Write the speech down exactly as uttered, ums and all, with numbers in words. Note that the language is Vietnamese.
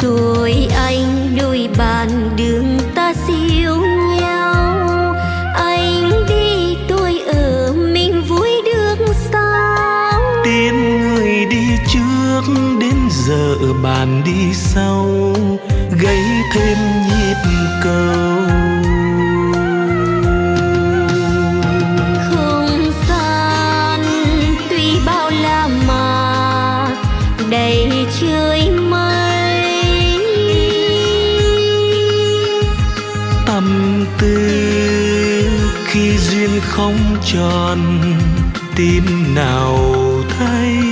Tuổi anh đôi bàn đường ta siêu nhau, anh đi tôi ở mình vui được sao? Tin người đi trước đến giờ bàn đi sau, gây thêm nhịp cầu. Không gian tuy bao la mà đầy trời mây, Tâm tư khi duyên không tròn, tim nào thấy.